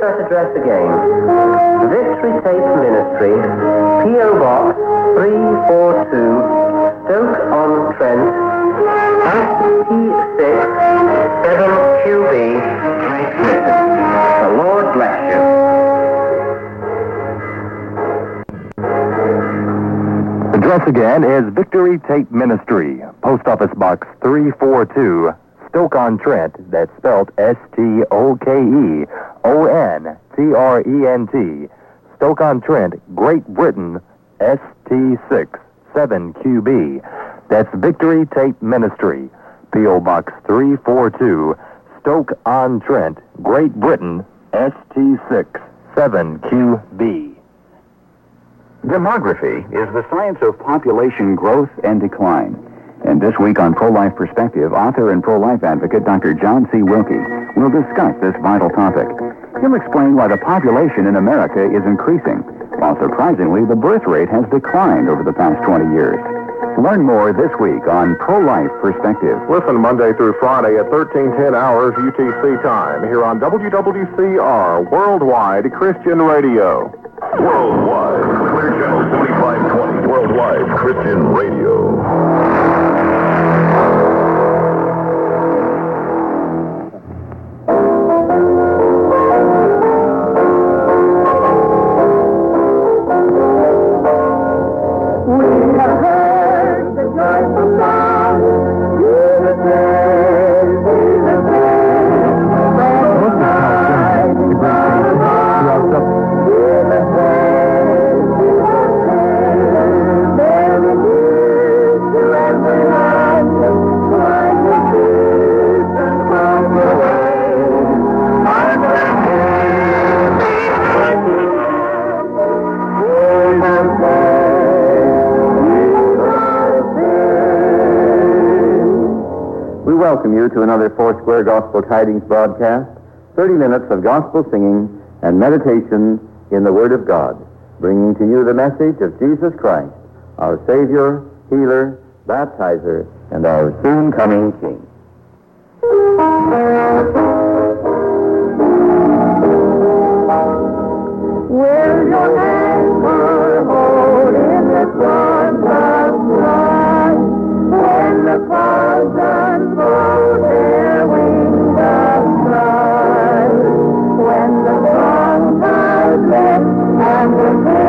that address again. Victory Tape Ministry, P.O. Box 342, Stoke-on-Trent, ST6 7QB, Great Britain. The Lord bless you. Address again is Victory Tape Ministry, Post Office Box 342, Stoke-on-Trent. That's spelled STOKEONTRENT. Stoke-on-Trent, Great Britain, ST6 7QB. That's Victory Tape Ministry, P.O. Box 342, Stoke-on-Trent, Great Britain, ST6 7QB. Demography is the science of population growth and decline. And this week on Pro-Life Perspective, author and pro-life advocate Dr. John C. Wilkie will discuss this vital topic. He'll explain why the population in America is increasing, while surprisingly the birth rate has declined over the past 20 years. Learn more this week on Pro-Life Perspective. Listen Monday through Friday at 1310 hours UTC time here on WWCR, Worldwide Christian Radio. Worldwide, Clear Channel 4520, Worldwide Christian Radio. Welcome you to another Foursquare Gospel Tidings broadcast, 30 minutes of gospel singing and meditation in the Word of God, bringing to you the message of Jesus Christ, our Savior, Healer, Baptizer, and our soon-coming King. Will your anchor hold in the storms of life when the clouds unfold their wings of strife, when the strong tides lift and the